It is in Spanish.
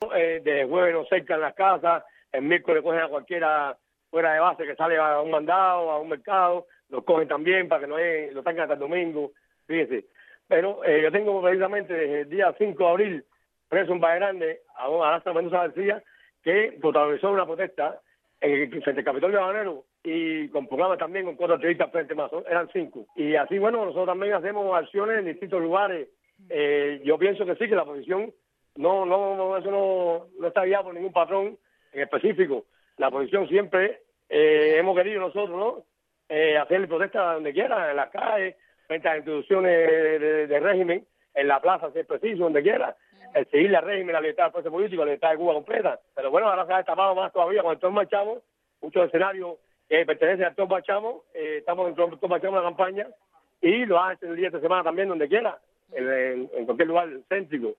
de jueves nos cercan las casas, el miércoles cogen a cualquiera fuera de base que sale a un mandado, a un mercado, los cogen también para que lo tengan hasta el domingo, fíjese. Pero yo tengo precisamente desde el día 5 de abril preso en Valle Grande a Arasta Mendoza García, que protagonizó una protesta frente al Capitolio Habanero y con programas también con 4 activistas frente más, eran 5. Y así, bueno, nosotros también hacemos acciones en distintos lugares. Yo pienso que sí, que la oposición eso no está guiado por ningún patrón en específico. La oposición siempre hemos querido nosotros, ¿no? Hacer protestas donde quiera, en las calles, frente a las instituciones de régimen, en la plaza, si es preciso, donde quiera, seguirle al régimen, la libertad del preso político, la libertad de Cuba completa. Pero bueno, ahora se ha destapado más todavía con el Tom Marchamo, muchos escenarios que pertenecen al Tom Marchamo, estamos en el Tom Marchamo en la campaña, y lo hacen el día de semana también, donde quiera, en cualquier lugar céntrico.